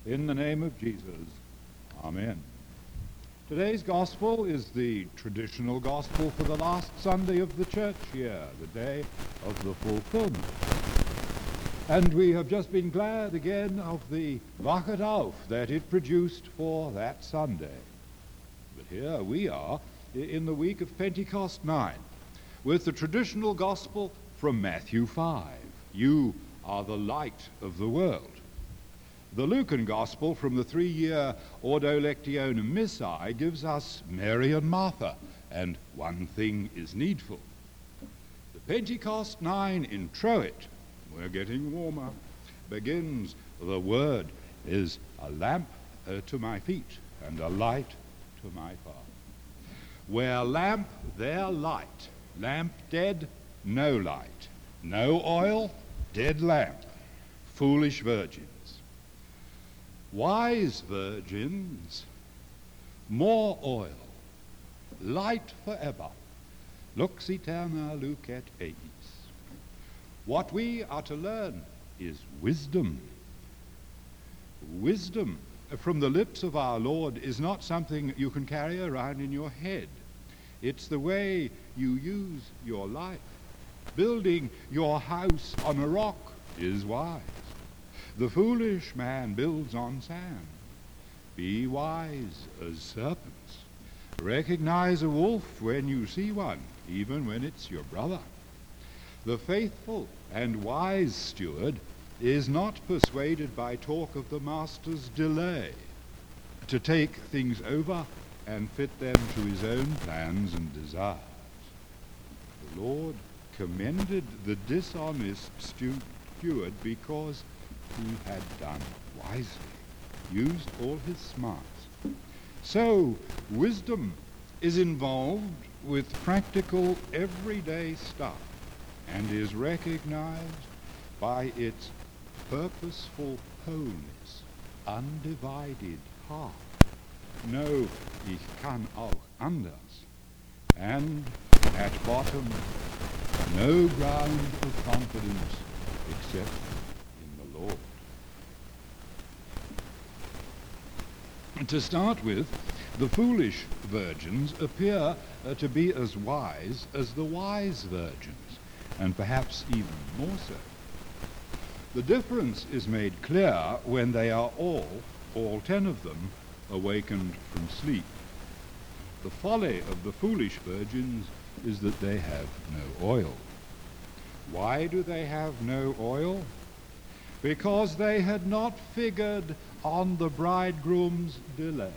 In the name of Jesus, amen. Today's gospel is the traditional gospel for the last Sunday of the church year, the day of the fulfillment. And we have just been glad again of the Wachet auf that it produced for that Sunday. But here we are in the week of Pentecost 9 with the traditional gospel from Matthew 5. You are the light of the world. The Lucan Gospel from the 3-year Ordo Lectionum Missae gives us Mary and Martha, and one thing is needful. The Pentecost 9 introit, we're getting warmer, begins, the word is a lamp to my feet and a light to my path. Where lamp, there light. Lamp dead, no light. No oil, dead lamp. Foolish virgins. Wise virgins, more oil, light forever, lux aeterna lucet eis. What we are to learn is wisdom. Wisdom from the lips of our Lord is not something you can carry around in your head. It's the way you use your life. Building your house on a rock is wise. The foolish man builds on sand. Be wise as serpents. Recognize a wolf when you see one, even when it's your brother. The faithful and wise steward is not persuaded by talk of the master's delay to take things over and fit them to his own plans and desires. The Lord commended the dishonest steward because he had done wisely, used all his smarts. So wisdom is involved with practical everyday stuff and is recognized by its purposeful wholeness, undivided heart. No, ich kann auch anders. And at bottom, no ground for confidence except in the Lord. To start with, the foolish virgins appear to be as wise as the wise virgins, and perhaps even more so. The difference is made clear when they are all 10 of them, awakened from sleep. The folly of the foolish virgins is that they have no oil. Why do they have no oil? Because they had not figured on the bridegroom's delay.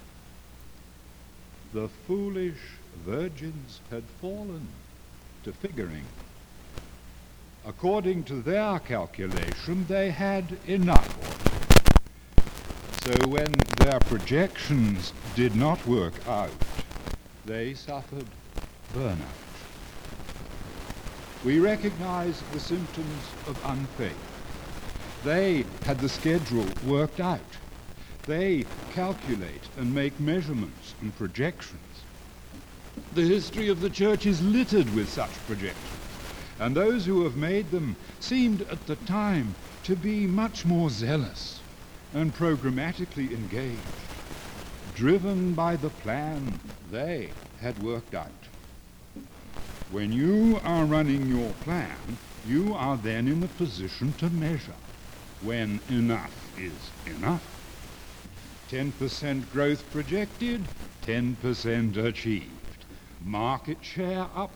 The foolish virgins had fallen to figuring. According to their calculation, they had enough oil. So when their projections did not work out, they suffered burnout. We recognize the symptoms of unfaith. They had the schedule worked out. They calculate and make measurements and projections. The history of the church is littered with such projections, and those who have made them seemed at the time to be much more zealous and programmatically engaged, driven by the plan they had worked out. When you are running your plan, you are then in a position to measure when enough is enough. 10% growth projected, 10% achieved. Market share up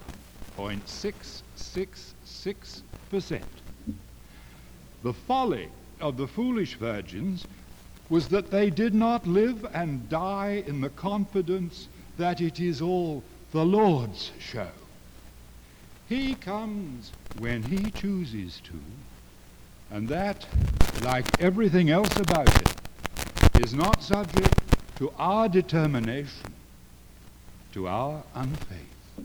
0.666%. The folly of the foolish virgins was that they did not live and die in the confidence that it is all the Lord's show. He comes when he chooses to, and that, like everything else about it, is not subject to our determination, to our unfaith.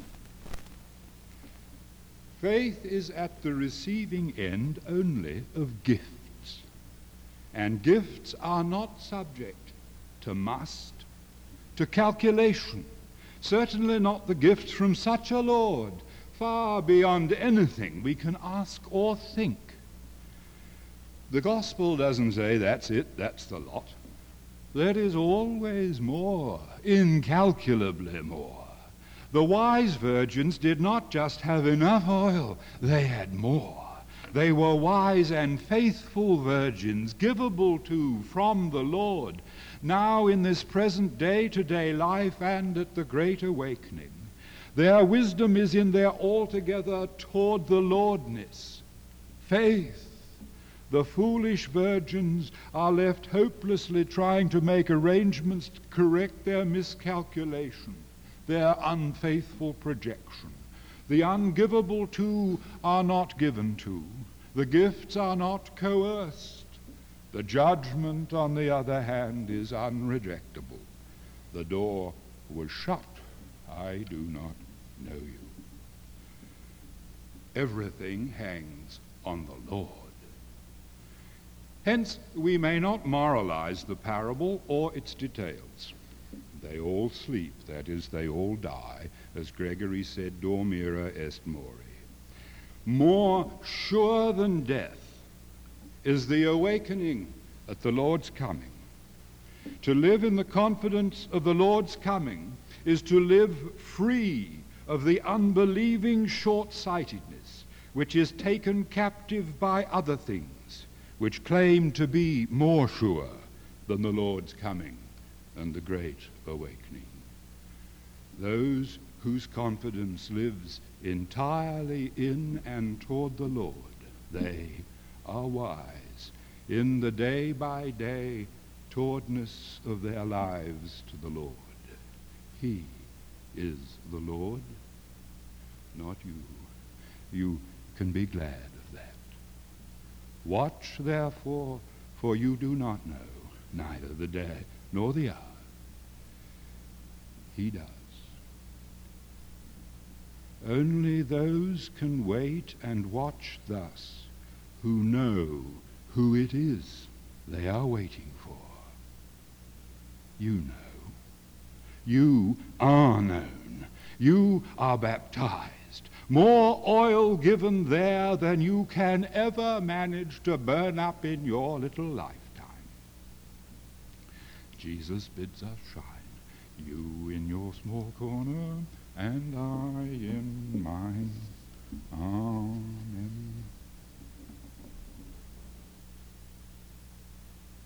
Faith is at the receiving end only of gifts, and gifts are not subject to must, to calculation, certainly not the gifts from such a Lord, far beyond anything we can ask or think. The gospel doesn't say that's it, that's the lot. There is always more, incalculably more. The wise virgins did not just have enough oil, they had more. They were wise and faithful virgins, givable to from the Lord, now in this present day-to-day life and at the great awakening. Their wisdom is in their altogether toward the Lordness, faith. The foolish virgins are left hopelessly trying to make arrangements to correct their miscalculation, their unfaithful projection. The ungivable to are not given to. The gifts are not coerced. The judgment, on the other hand, is unrejectable. The door was shut. I do not know you. Everything hangs on the Lord. Hence, we may not moralize the parable or its details. They all sleep, that is, they all die, as Gregory said, dormire est mori. More sure than death is the awakening at the Lord's coming. To live in the confidence of the Lord's coming is to live free of the unbelieving short-sightedness which is taken captive by other things which claim to be more sure than the Lord's coming and the great awakening. Those whose confidence lives entirely in and toward the Lord, they are wise in the day-by-day towardness of their lives to the Lord. He is the Lord, not you. You can be glad of that. Watch, therefore, for you do not know neither the day nor the hour. He does. Only those can wait and watch thus who know who it is they are waiting for. You know. You are known. You are baptized. More oil given there than you can ever manage to burn up in your little lifetime. Jesus bids us shine. You in your small corner, and I in mine. Amen.